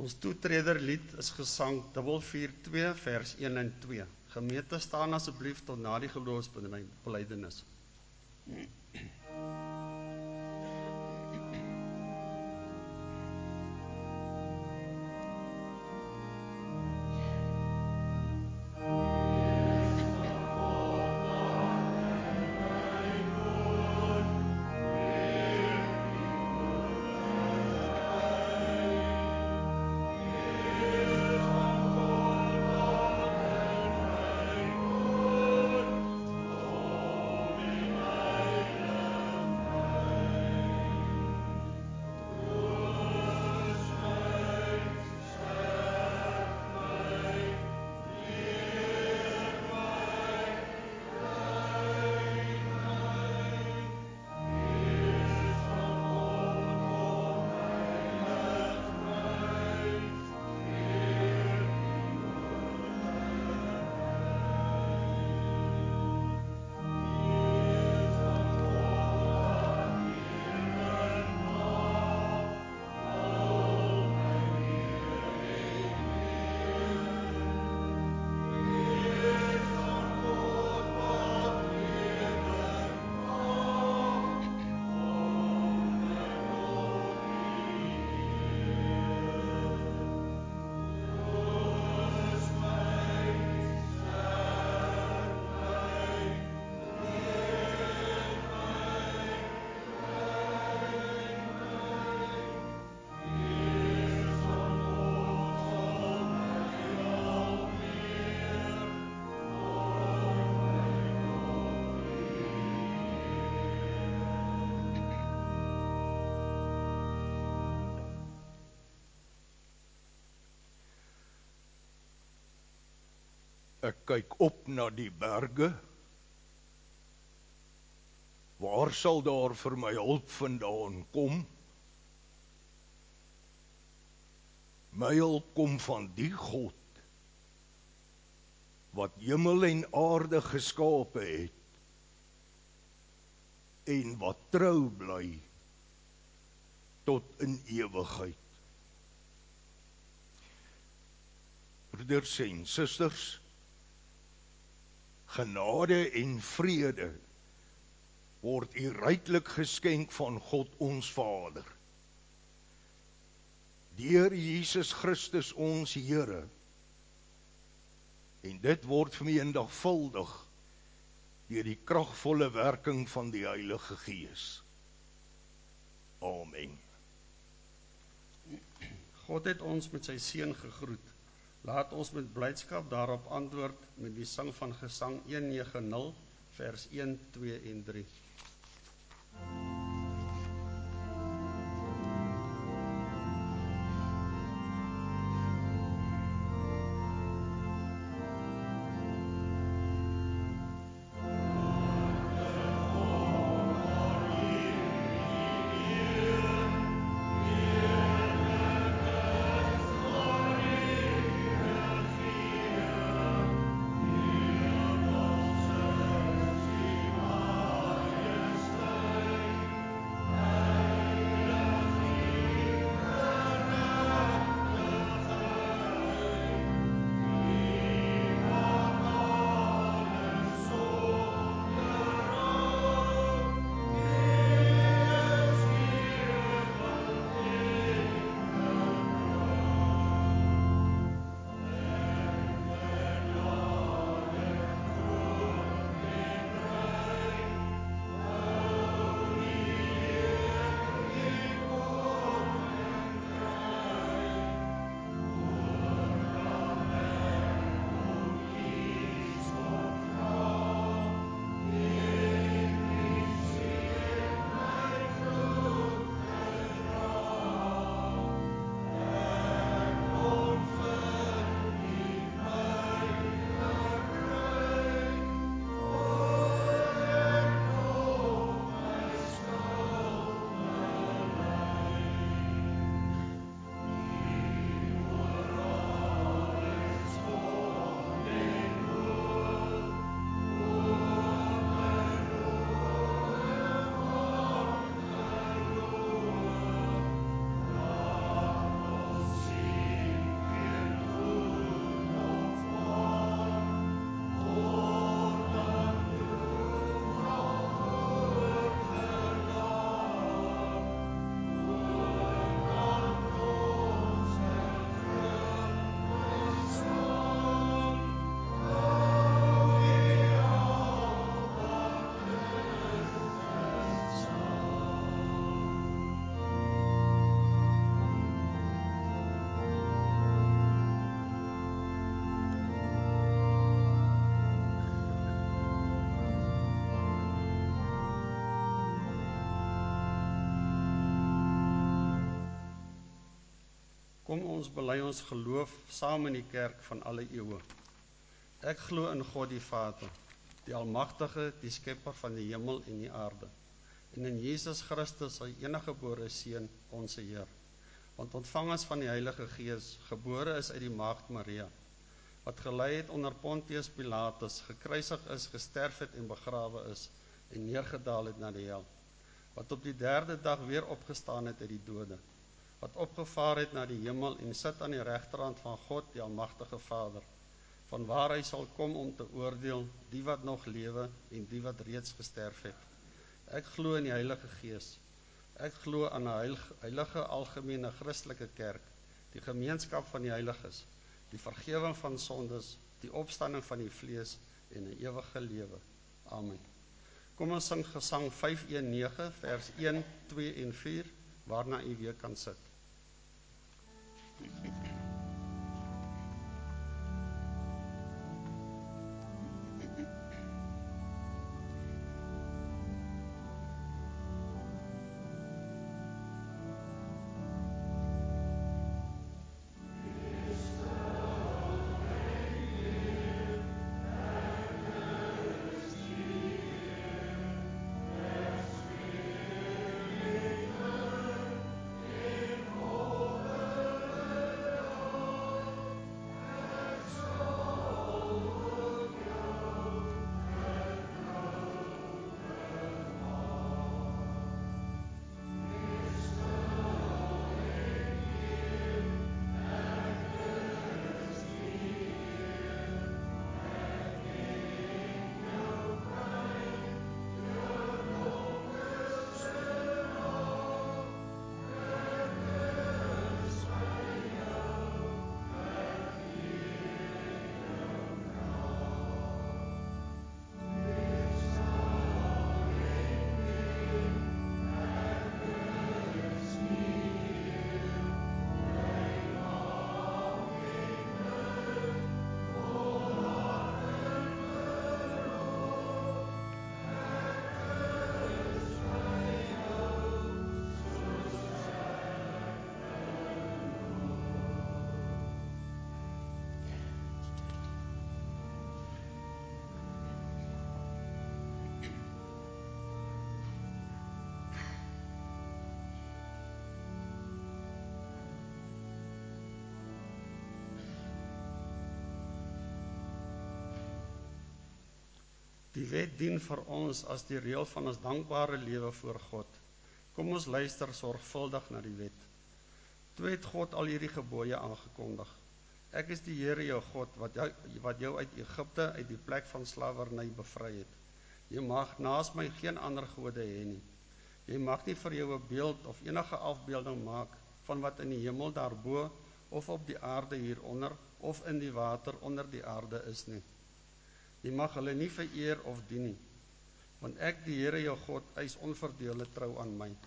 Ons toetrederlied is gesang 442 vers 1 en 2. Gemeente, staan asseblief tot na die geloofsbelijdenis. Ek kyk op na die berge. Waar sal daar vir my hulp vandaan kom? My hulp kom van die God wat hemel en aarde geskape het en wat trou bly tot in ewigheid. Broeders en susters, genade en vrede word u ryklik geskenk van God ons Vader, deur Jesus Christus ons Here, en dit word vermenigvuldig deur die kragvolle werking van die Heilige Gees. Amen. God het ons met sy seun gegroet. Laat ons met blydskap daarop antwoord met die sang van Gesang 190 vers 1, 2 en 3. Kom ons bely ons geloof saam in die kerk van alle eeue. Ek glo in God die Vader, die Almagtige, die Skepper van die hemel en die aarde, en in Jesus Christus, sy eniggebore Seun, onze Heer, wat ontvang is van die Heilige Gees, gebore is uit die maagd Maria, wat gelei het onder Pontius Pilatus, gekruisig is, gesterf het en begrawe is, en neergedaal het na die hel, wat op die 3de dag weer opgestaan het uit die dode, wat opgevaar het na die hemel en sit aan die regterhand van God, die Almagtige Vader, van waar hy sal kom om te oordeel die wat nog lewe en die wat reeds gesterf het. Ek glo in die Heilige Gees. Ek glo aan 'n heilige algemene Christelike kerk, die gemeenskap van die heiliges, die vergifnis van sondes, die opstanding van die vlees en 'n ewige lewe. Amen. Kom ons sing Gesang 519 vers 1, 2 en 4, waarna u weer kan sit. Die wet dien vir ons as die reël van ons dankbare lewe voor God. Kom ons luister sorgvuldig na die wet. Toe het God al hierdie gebooie aangekondig. Ek is die Here jou God, wat jou uit Egipte, uit die plek van slawerny bevry het. Jy mag naas my geen ander gode hê nie. Jy mag nie vir jou 'n beeld of enige afbeelding maak van wat in die hemel daarbo, of op die aarde hieronder, of in die water onder die aarde is nie. Jy mag hulle nie vereer of dien nie, want ek, die Here jou God, eis onverdeelde trou aan my.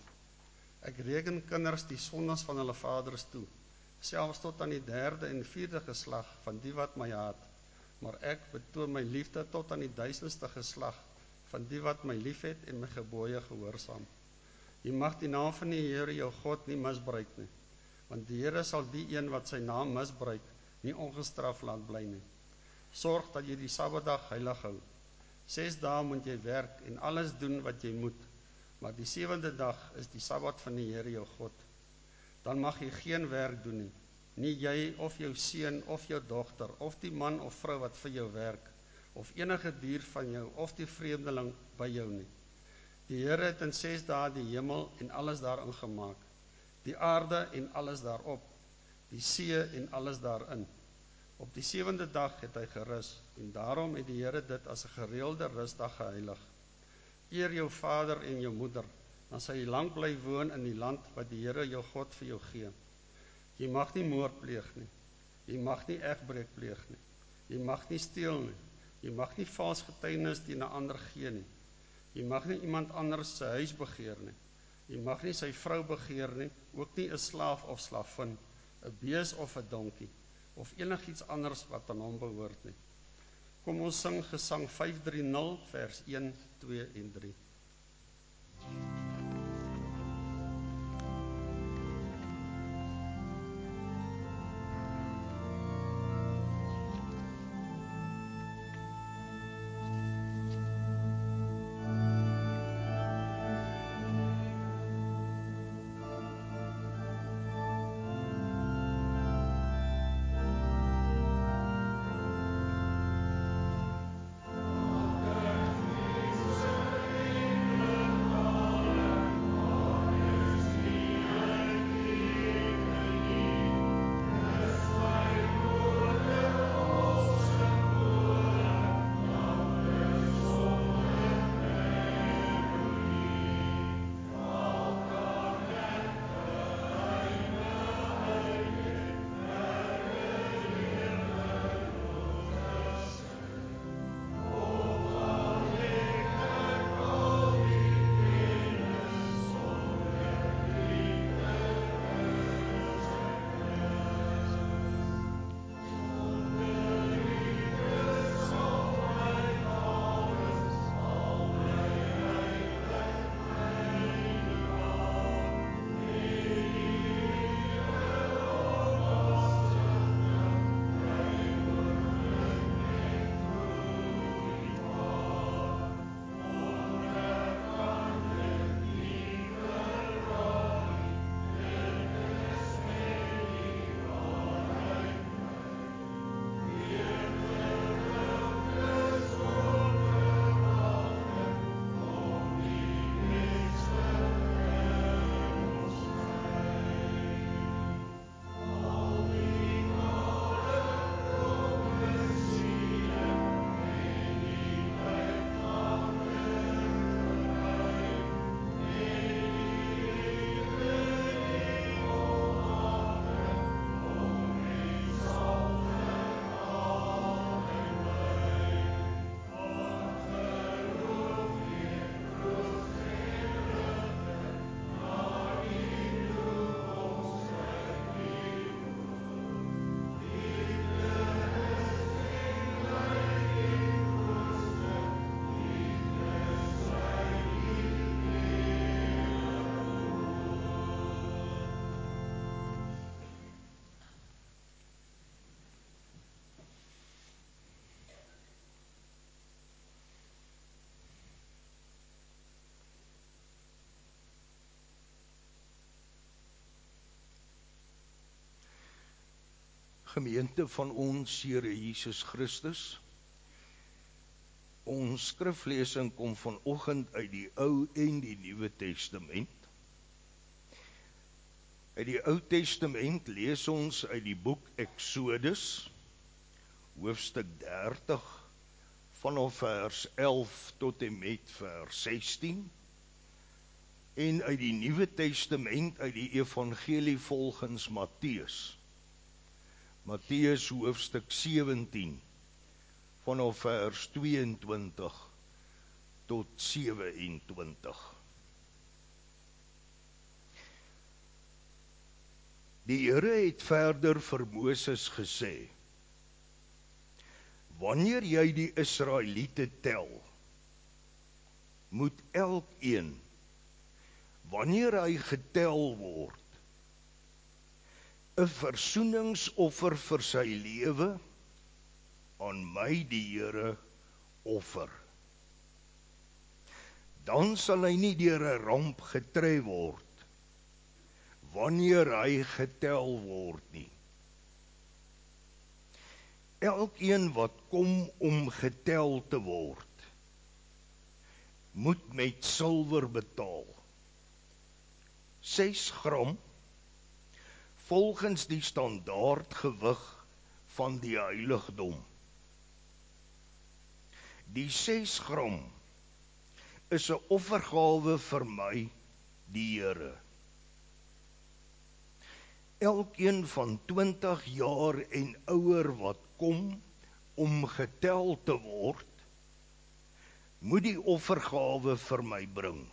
Ek reken kinders die sondes van hulle vaders toe, selfs tot aan die 3de en 4de geslag van die wat my haat, maar ek betoon my liefde tot aan die 1000ste geslag van die wat my liefhet en my gebooie gehoorsaam. Jy mag die naam van die Here jou God nie misbruik nie, want die Here sal die een wat sy naam misbruik nie ongestraf laat bly nie. Sorg dat jy die Sabbatdag heilig hou. 6 dae moet jy werk en alles doen wat jy moet, maar die 7de dag is die Sabbat van die Here jou God. Dan mag jy geen werk doen nie, nie jy of jou seun of jou dogter, of die man of vrou wat vir jou werk, of enige dier van jou, of die vreemdeling by jou nie. Die Here het in 6 dae die hemel en alles daarin gemaak, die aarde en alles daarop, die see en alles daarin. Op die 7de dag het hy gerus, en daarom het die Here dit as 'n gereelde rusdag geheilig. Eer jou vader en jou moeder, dan sal jy lank bly woon in die land wat die Here jou God vir jou gee. Jy mag nie moord pleeg nie, jy mag nie egbreek pleeg nie, jy mag nie steel nie, jy mag nie vals getuienis teen 'n ander gee nie, jy mag nie iemand anders se huis begeer nie, jy mag nie sy vrou begeer nie, ook nie 'n slaaf of slavin, 'n bees of 'n donkie, of enigiets anders wat aan hom behoort nie. Kom ons sing Gesang 530 vers 1, 2 en 3. Gemeente van ons Here Jesus Christus. Ons skriflesing kom vanoggend uit die Ou en die Nuwe Testament. Uit die Ou Testament lees ons uit die boek Exodus, hoofstuk 30, vanaf vers 11 tot en met vers 16. En uit die Nuwe Testament uit die Evangelie volgens Matteus. Matteus hoofstuk 17, vanaf vers 22 tot 27. Die Here het verder vir Moses gesê: Wanneer jy die Israeliete tel, moet elkeen, wanneer hy getel word, 'n versoeningsoffer vir sy lewe aan my die Here offer. Dan sal hy nie deur 'n ramp getref word wanneer hy getel word nie. Elkeen wat kom om getel te word, moet met silwer betaal. 6 gram volgens die standaard gewig van die heiligdom. Die 6 gram is 'n offergawe vir my, die Here. Elkeen van 20 jaar en ouer wat kom om getel te word, moet die offergawe vir my bring.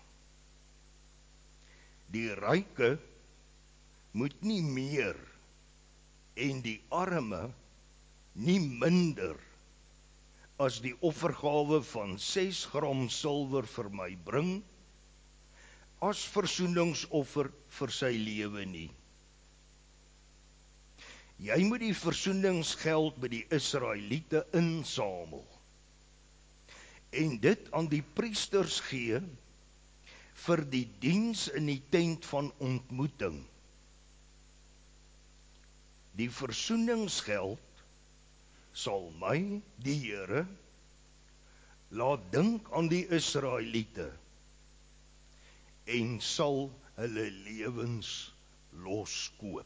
Die ryke moet nie meer en die arme nie minder as die offergawe van 6 gram silwer vir my bring, as versoeningsoffer vir sy lewe nie. Jy moet die versoeningsgeld by die Israeliete insamel en dit aan die priesters gee vir die diens in die tent van ontmoeting. Die versoeningsgeld sal my, die Here, laat dink aan die Israeliete en sal hulle lewens loskoop.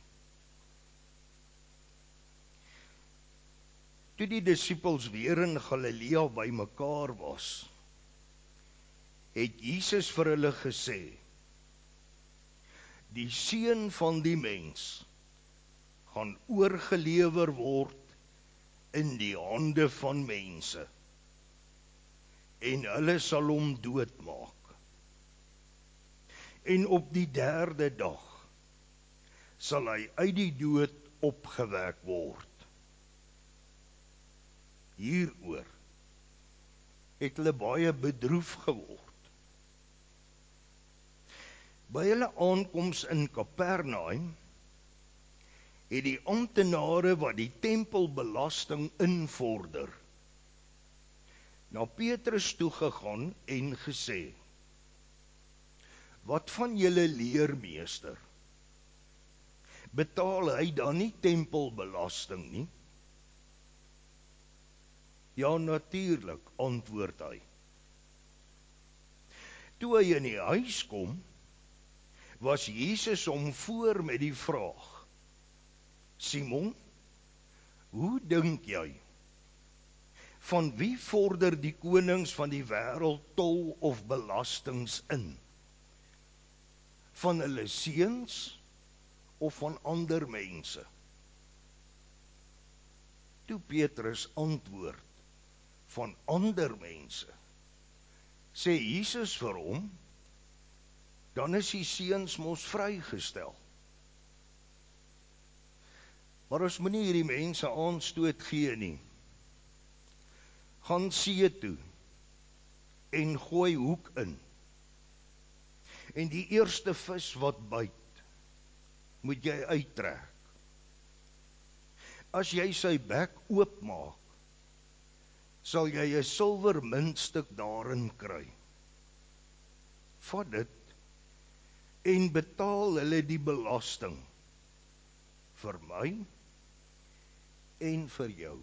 Toe die disippels weer in Galilea bymekaar was, het Jesus vir hulle gesê: Die seun van die mens gaan oorgelewer word in die hande van mense, en hulle sal hom doodmaak. En op die 3de dag sal hy uit die dood opgewek word. Hieroor het hulle baie bedroef geword. By hulle aankoms in Kapernaum het die amptenare wat die tempelbelasting invorder na Petrus toegegaan en gesê: Wat van julle leermeester? Betaal hy dan nie tempelbelasting nie? Ja, natuurlik, antwoord hy. Toe hy in die huis kom, was Jesus hom voor met die vraag: Simon, hoe dink jy? Van wie vorder die konings van die wêreld tol of belastings in? Van hulle seuns of van ander mense? Toe Petrus antwoord: Van ander mense, sê Jesus vir hom: Dan is die seuns mos vrygestel. Maar ons moenie hierdie mense aanstoot gee nie. Gaan see toe en gooi hoek in. En die eerste vis wat byt, moet jy uittrek. As jy sy bek oopmaak, sal jy 'n silwer muntstuk daarin kry. Vat dit en betaal hulle die belasting vir my en vir jou.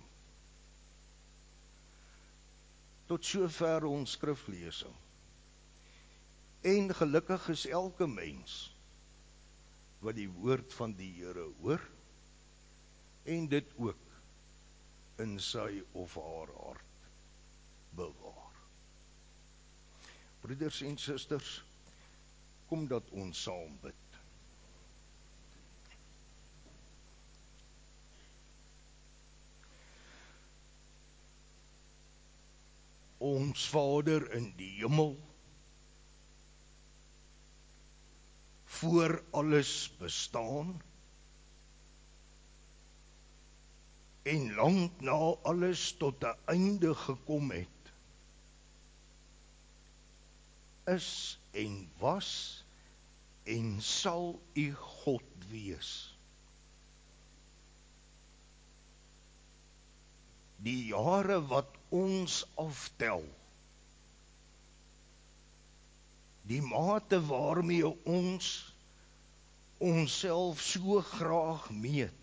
Tot sover ons skriflesing. En gelukkig is elke mens wat die woord van die Here hoor en dit ook in sy of haar hart bewaar. Broeders en susters, kom dat ons saam bid. Ons Vader in die hemel, voor alles bestaan en lank na alles tot 'n einde gekom het, is en was en sal U God wees. Die jare wat ons aftel, die mate waarmee ons onsself so graag meet,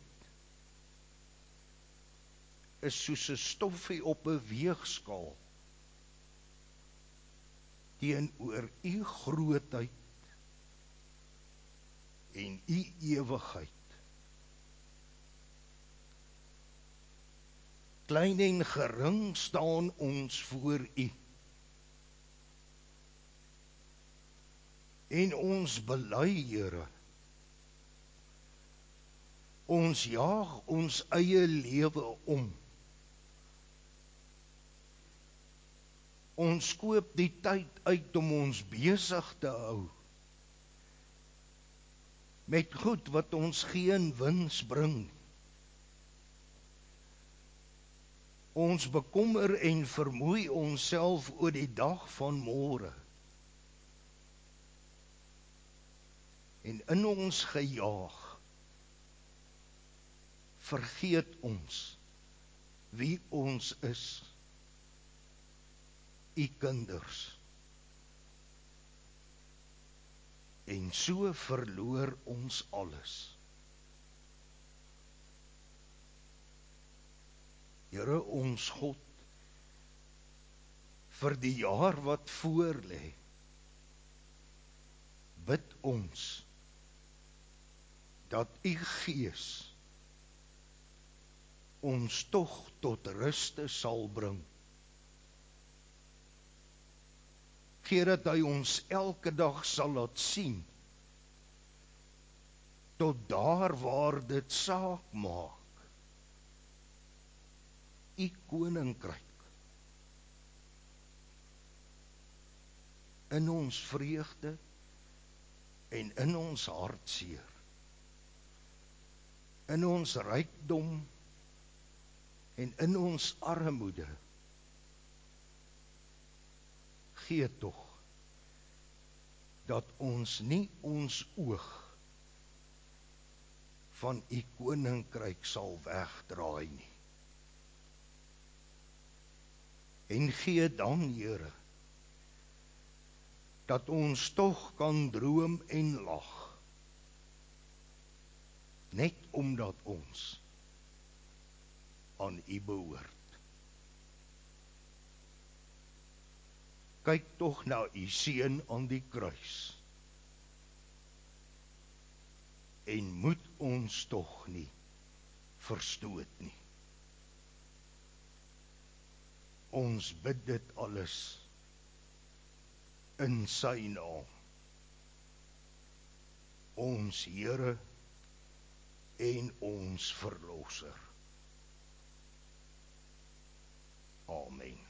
is soos 'n stoffie op 'n weegskaal teenoor U grootheid en U ewigheid. Klein en gering staan ons voor U. En ons bely, Here, ons jaag ons eie lewe om. Ons koop die tyd uit om ons besig te hou met goed wat ons geen wins bring. Ons bekommer en vermoei onsself oor die dag van môre. En in ons gejaag vergeet ons wie ons is, U kinders. En so verloor ons alles. Here ons God, vir die jaar wat voorlê, bid ons dat U Gees ons tog tot ruste sal bring. Gee dat hy ons elke dag sal laat sien, tot daar waar dit saak maak, U koninkryk in ons vreugde en in ons hartseer, in ons rykdom en in ons armoede. Gee tog dat ons nie ons oog van U koninkryk sal wegdraai nie. En gee dan, Here, dat ons tog kan droom en lag, net omdat ons aan U behoort. Kyk tog na U seun aan die kruis en moet ons tog nie verstoot nie. Ons bid dit alles in sy naam, ons Here en ons Verlosser. Amen.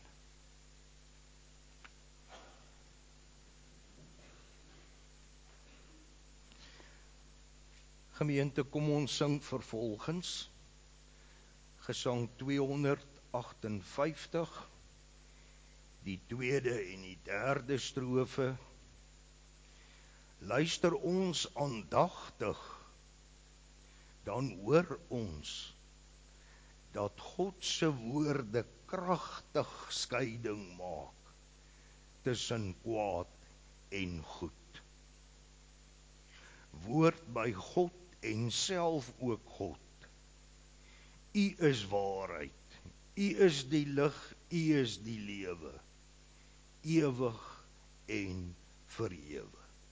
Gemeente, kom ons sing vervolgens Gesang 258, die tweede en die derde strofe. Luister ons aandagtig, dan hoor ons dat God se woorde kragtig skeiding maak tussen kwaad en goed. Woord by God en self ook God, U is waarheid. U is die lig, U is die lewe, ewig en vir ewig.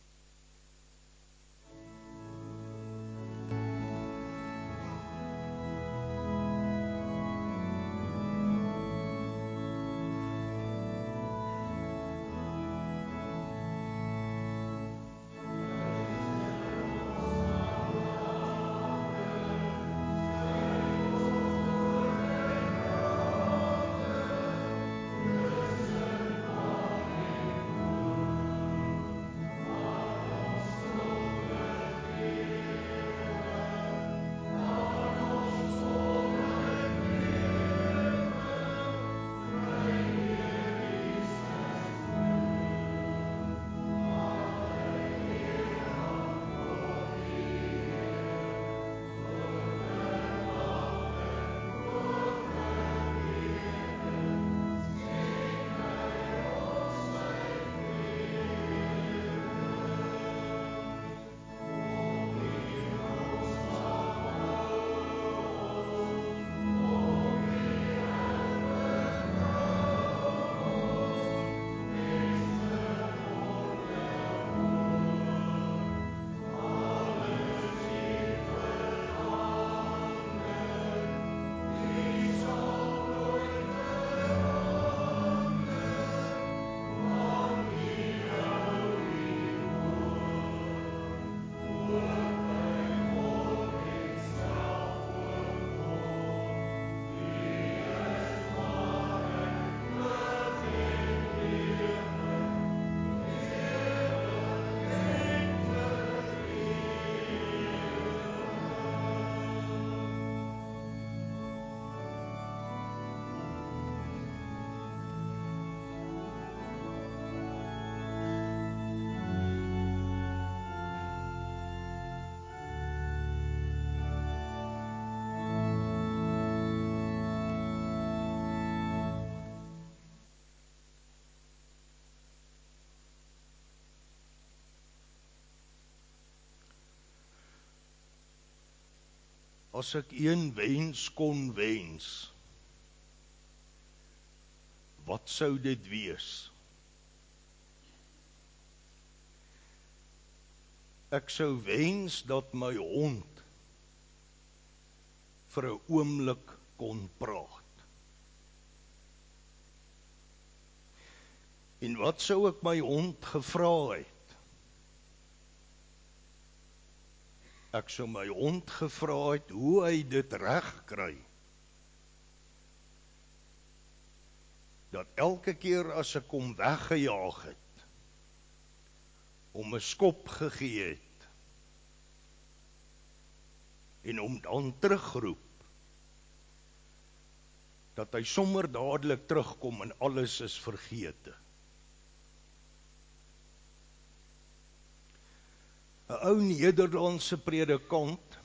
As ek een wens kon wens, wat sou dit wees? Ek sou wens dat my hond vir 'n oomblik kon praat. En wat sou ek my hond gevra het? Ek sou my hond gevra het hoe hy dit reg kry, dat elke keer as ek hom weggejaag het, hom 'n skop gegee het, en hom dan terugroep, dat hy sommer dadelik terugkom en alles is vergete. 'n Ou Nederlandse predikant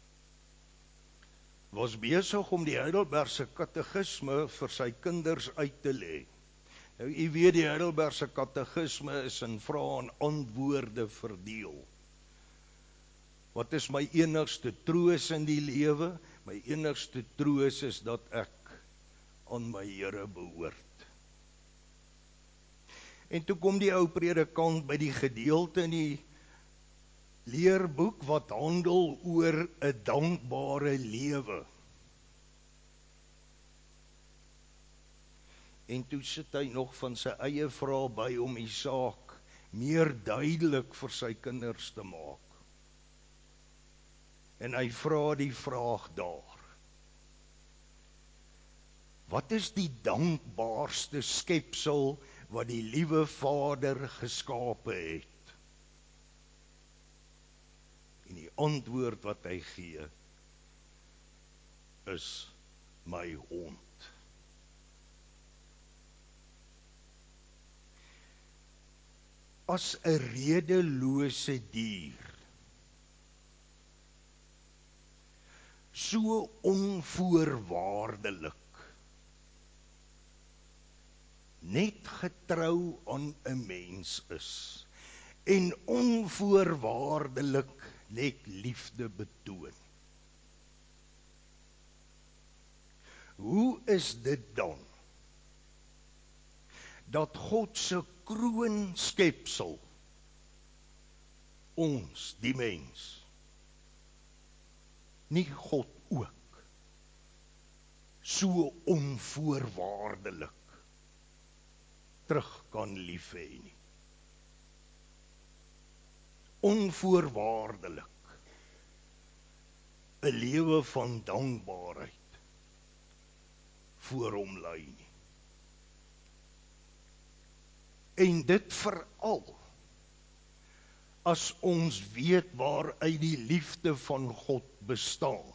was besig om die Heidelbergse katekisme vir sy kinders uit te lê. Nou, u weet die Heidelbergse katekisme is in vrae en antwoorde verdeel. Wat is my enigste troos in die lewe? My enigste troos is dat ek aan my Here behoort. En toe kom die ou predikant by die gedeelte in die leerboek wat handel oor 'n dankbare lewe. En toe sit hy nog van sy eie vrae by om die saak meer duidelik vir sy kinders te maak. En hy vra die vraag daar: wat is die dankbaarste skepsel wat die liewe Vader geskape het? En die antwoord wat hy gee is my hond. As 'n redelose dier, so onvoorwaardelik, net getrou aan 'n mens is, en onvoorwaardelik net liefde betoon. Hoe is dit dan dat God se kroonskepsel, ons, die mens, nie God ook so onvoorwaardelik terug kan lief hê nie? Onvoorwaardelik 'n lewe van dankbaarheid voor hom lei nie. En dit veral as ons weet waaruit die liefde van God bestaan.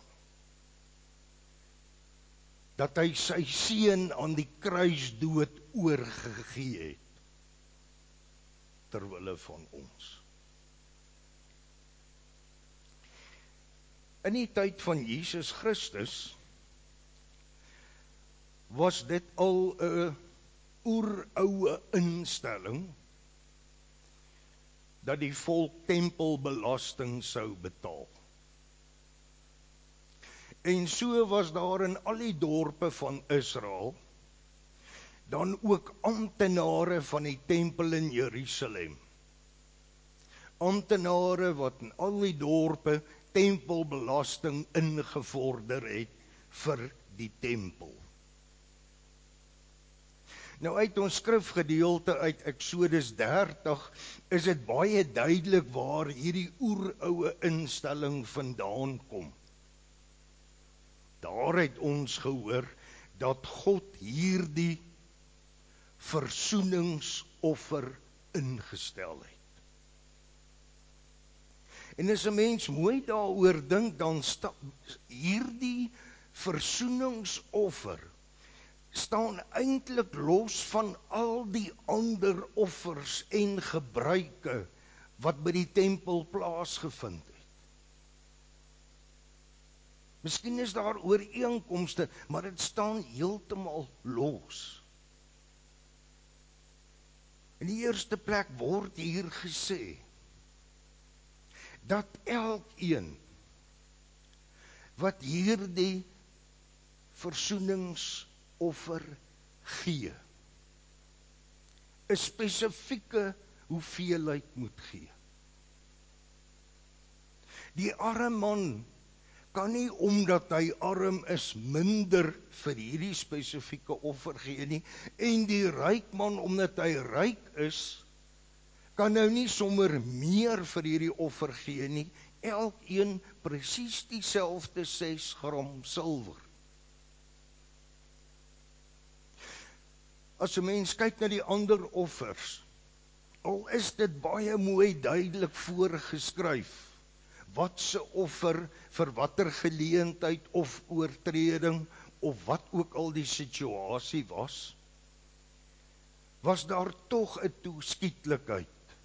Dat hy sy seun aan die kruisdood oorgegee het ter wille van ons. In die tyd van Jesus Christus was dit al 'n oeroue instelling dat die volk tempelbelasting sou betaal. En so was daar in al die dorpe van Israel dan ook amptenare van die tempel in Jerusalem. Amptenare wat in al die dorpe tempelbelasting ingevorder het vir die tempel. Nou uit ons skrifgedeelte uit Eksodus 30 is dit baie duidelik waar hierdie oeroue instelling vandaan kom. Daar het ons gehoor dat God hierdie versoeningsoffer ingestel het. En as 'n mens mooi daaroor dink, dan hierdie versoeningsoffer staan eintlik los van al die ander offers en gebruike wat by die tempel plaasgevind het. Miskien is daar ooreenkomste, maar dit staan heeltemal los. In die eerste plek word hier gesê dat elkeen wat hierdie versoeningsoffer gee, 'n spesifieke hoeveelheid moet gee. Die arme man kan nie, omdat hy arm is, minder vir hierdie spesifieke offer gee nie, en die ryk man, omdat hy ryk is, kan nou nie sommer meer vir hierdie offer gee nie. Elkeen presies dieselfde 6 gram silwer. As 'n mens kyk na die ander offers, al is dit baie mooi duidelik voorgeskryf wat se offer vir watter geleentheid of oortreding of wat ook al die situasie was daar tog 'n toeskietlikheid.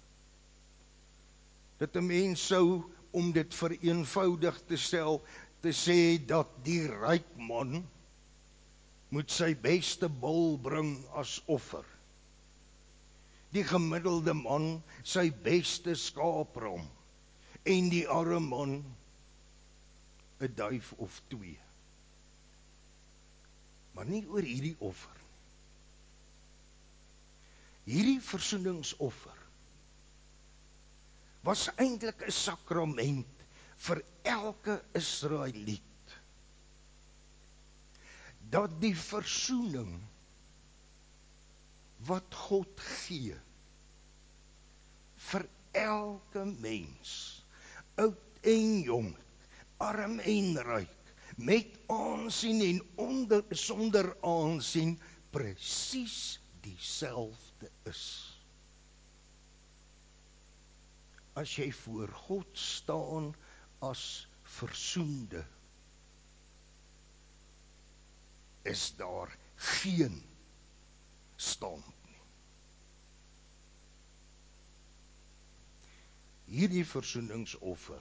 Dat 'n mens sou, om dit vereenvoudig te stel, te sê dat die ryk man moet sy beste bul bring as offer. Die gemiddelde man sy beste skaapram en die arme man 'n duif of 2. Maar nie oor hierdie offer. Hierdie versoeningsoffer was eintlik 'n sakrament vir elke Israeliet. Dat die versoening wat God gee vir elke mens, oud en jong, arm en ryk, met aansien en sonder aansien, presies dieselfde is. As jy voor God staan as versoende, is daar geen stand nie. Hierdie versoeningsoffer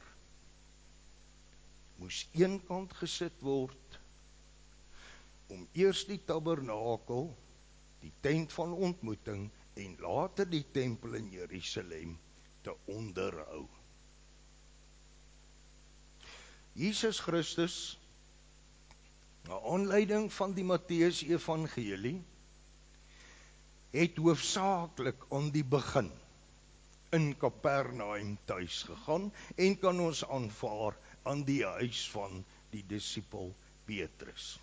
moes eenkant gesit word om eers die tabernakel, die tent van ontmoeting en later die tempel in Jerusalem te onderhou. Jesus Christus, na aanleiding van die Matteus Evangelie het hoofsaaklik aan die begin in Kapernaum tuis gegaan en kan ons aanvaar aan die huis van die disipel Petrus.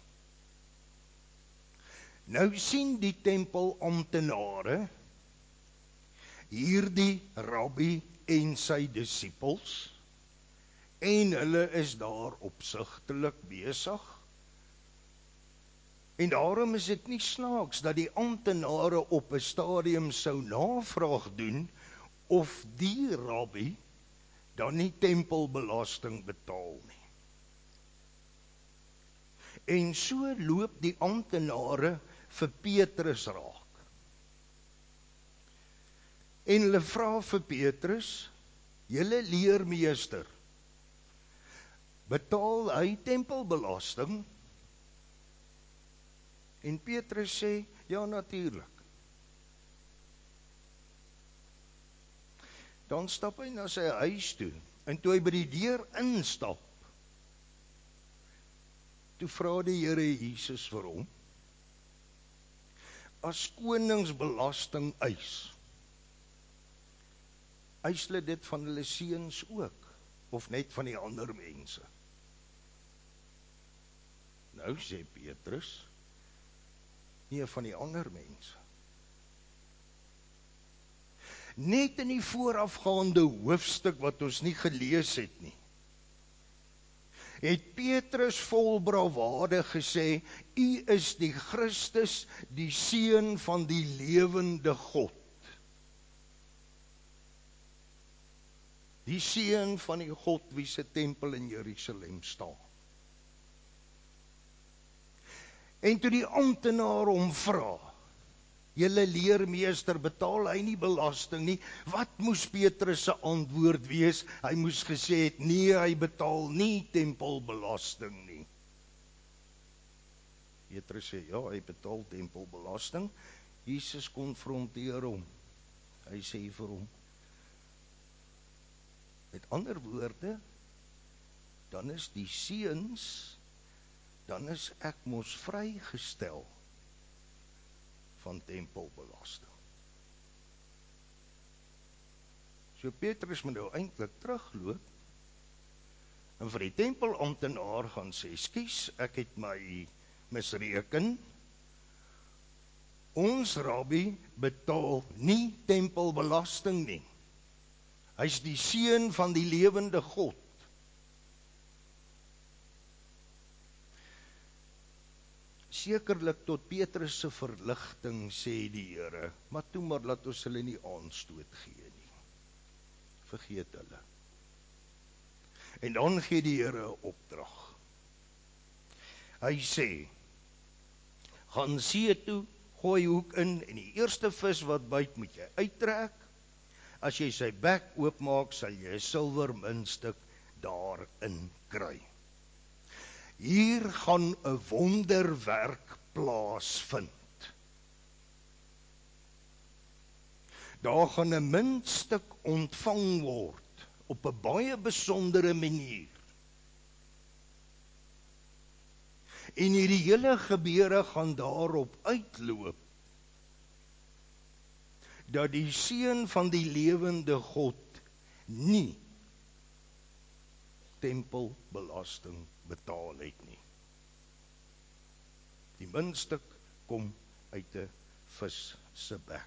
Nou sien die tempelamptenare hierdie rabbi en sy disippels en hulle is daar opsigtelik besig. En daarom is dit nie snaaks dat die amptenare op 'n stadium sou navraag doen of die rabbi dan nie tempelbelasting betaal nie. En so loop die amptenare vir Petrus raak. En hulle vra vir Petrus, julle leermeester, betaal hy tempelbelasting? En Petrus sê, ja natuurlik. Dan stap hy na sy huis toe, en toe hy by die deur instap, toe vra die Here Jesus vir hom, as koningsbelasting eis hulle dit van hulle seuns ook, of net van die ander mense? Nou sê Petrus, nie van die ander mense. Net in die voorafgaande hoofstuk wat ons nie gelees het nie, het Petrus vol bravade gesê, U is die Christus, die Seun van die lewende God. Die Seun van die God wie se tempel in Jerusalem staan. En toe die amptenaar hom vra, julle leermeester, betaal hy nie belasting nie, wat moes Petrus se antwoord wees? Hy moes gesê het, nee, hy betaal nie tempelbelasting nie. Petrus sê, ja, hy betaal tempelbelasting. Jesus konfronteer hom. Hy sê vir hom, met ander woorde, dan is die seuns, dan is ek mos vrygestel van tempelbelasting. So Petrus moet nou eintlik terugloop en vir die tempelamptenaar gaan sê, skus, ek het my misreken. Ons rabbi betaal nie tempelbelasting nie. Hy's die seun van die lewende God. Sekerlik tot Petrus se verligting sê die Here, maar toe maar laat ons hulle nie aanstoot gee nie. Vergeet hulle. En dan gee die Here 'n opdrag. Hy sê, gaan see toe, gooi hoek in en die eerste vis wat byt moet jy uittrek. As jy sy bek oopmaak, sal jy 'n silwer muntstuk daarin kry. Hier gaan 'n wonderwerk plaasvind. Daar gaan 'n muntstuk ontvang word op 'n baie besondere manier. En hierdie hele gebeure gaan daarop uitloop dat die seun van die lewende God nie tempelbelasting betaal het nie. Die muntstuk kom uit 'n vis se bek.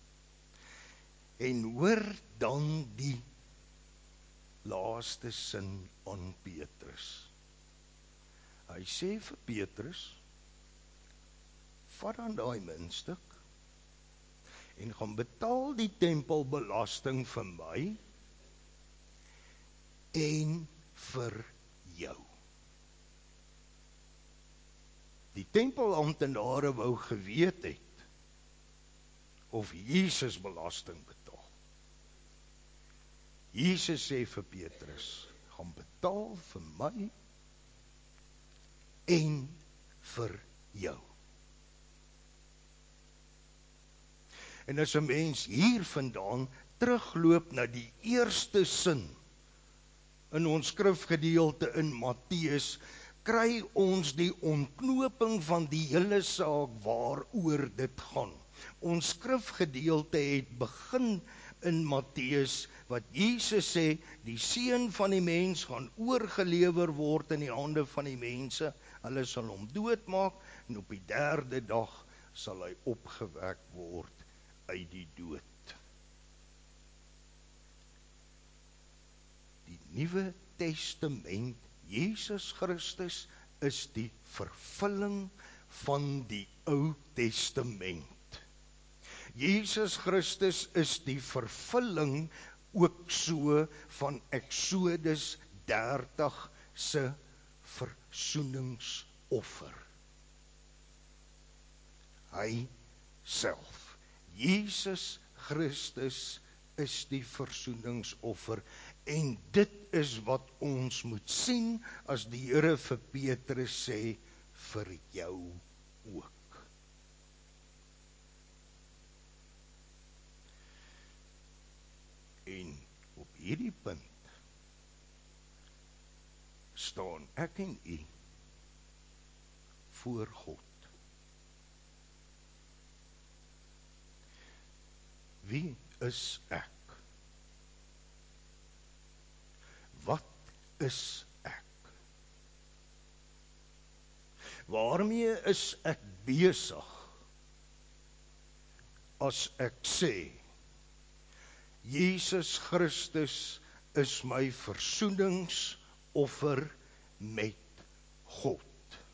En hoor dan die laaste sin aan Petrus. Hy sê vir Petrus, vat dan daai muntstuk en gaan betaal die tempelbelasting vir my en vir jou. Die tempelamptenare wou geweet het of Jesus belasting betaal. Jesus sê vir Petrus, gaan betaal vir my en vir jou. En as 'n mens hier vandaan terugloop na die eerste sin in ons skrifgedeelte in Matteus, kry ons die ontknoping van die hele saak waaroor dit gaan. Ons skrifgedeelte het begin in Matteus, wat Jesus sê, die seun van die mens gaan oorgelewer word in die hande van die mense, hulle sal hom doodmaak, en op die 3de dag sal hy opgewek word uit die dood. Die Nuwe Testament, Jesus Christus, is die vervulling van die Ou Testament. Jesus Christus is die vervulling ook so van Eksodus 30 se versoeningsoffer. Hy self, Jesus Christus, is die versoeningsoffer, en dit is wat ons moet sien as die Here vir Petrus sê, vir jou ook. En op hierdie punt staan ek en u voor God. Wie is ek? Wat is ek? Waarmee is ek besig as ek sê, Jesus Christus is my versoeningsoffer met God?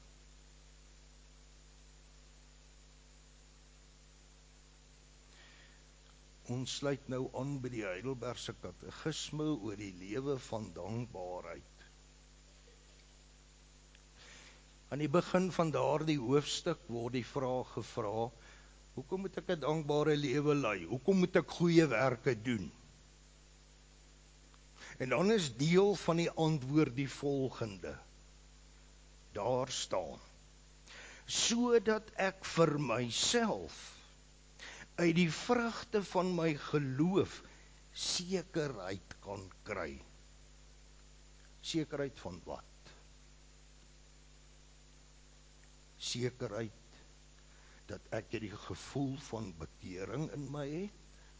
Ons sluit nou aan by die Heidelbergse Katekisme oor die lewe van dankbaarheid. Aan die begin van daardie hoofstuk word die vraag gevra, hoekom moet ek 'n dankbare lewe lei? Hoekom moet ek goeie werke doen? En dan is deel van die antwoord die volgende. Daar staan, sodat ek vir myself uit die vrugte van my geloof sekerheid kan kry. Sekerheid van wat? Sekerheid dat ek die gevoel van bekering in my het.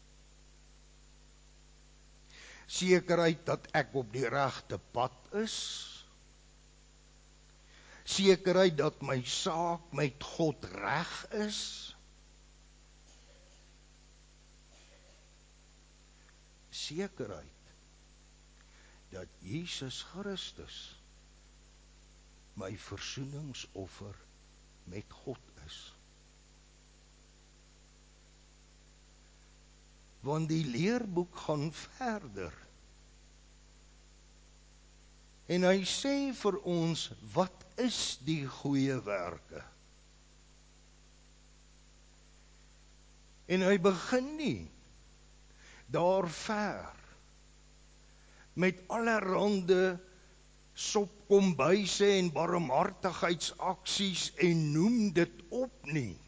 Sekerheid dat ek op die regte pad is. Sekerheid dat my saak met God reg is. Sekerheid dat Jesus Christus my versoeningsoffer met God is. Want die leerboek gaan verder. En hy sê vir ons, wat is die goeie werke? En hy begin nie daar ver met allerhande sopkombuise en barmhartigheidsaksies en noem dit op nie.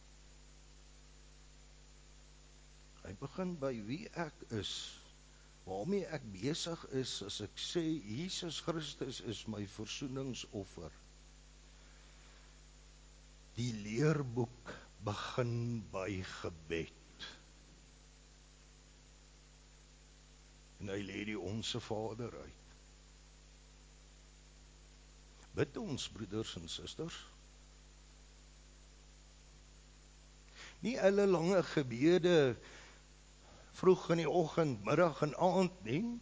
Hy begin by wie ek is, waarmee ek besig is as ek sê, Jesus Christus is my versoeningsoffer. Die leerboek begin by gebed. En hy lê die Onse Vader uit. Bid ons, broeders en susters. Nie ellelange gebede vroeg in die oggend, middag en aand nie.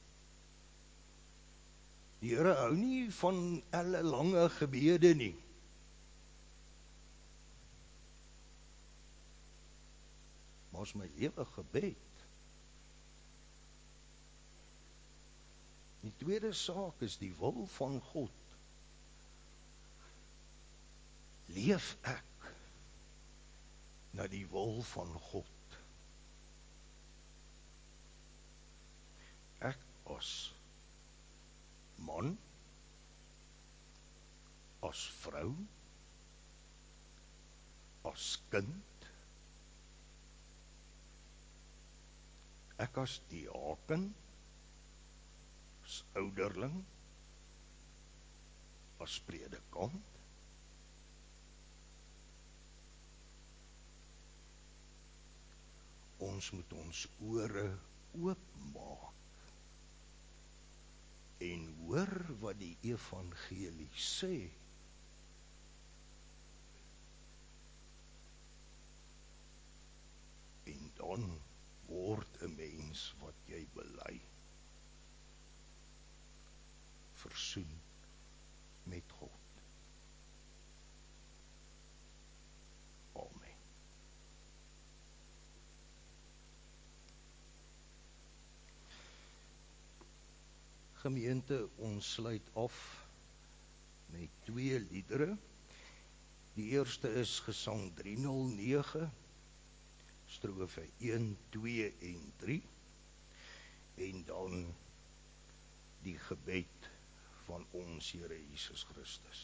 Die Here hou nie van ellelange gebede nie. Maar is my lewe gebed. Die tweede saak is die wil van God. Leef ek na die wil van God? Ek as man, as vrou, as kind, ek as diaken, as ouderling, as predikant. Ons moet ons ore oopmaak en hoor wat die evangelie sê. En dan word 'n mens wat jy bely, versoen met God. Amen. Gemeente, ons sluit af met 2 liedere. Die eerste is Gesang 309, strofe 1, 2 en 3, en dan die gebed van ons Here Jesus Christus.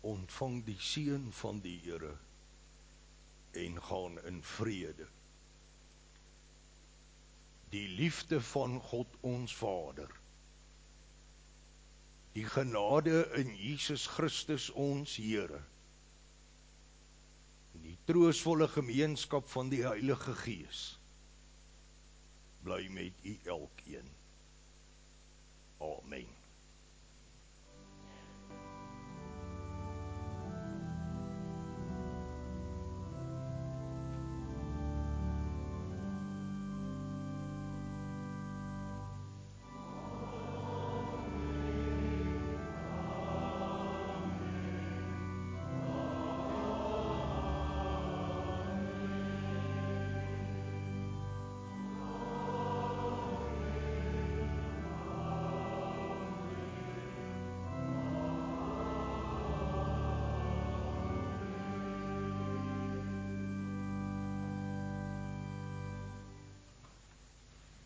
ontvang die seën van die Here en gaan in vrede. Die liefde van God ons Vader, die genade in Jesus Christus ons Here, en die troostvolle gemeenskap van die Heilige Gees, bly met u elkeen. Amen.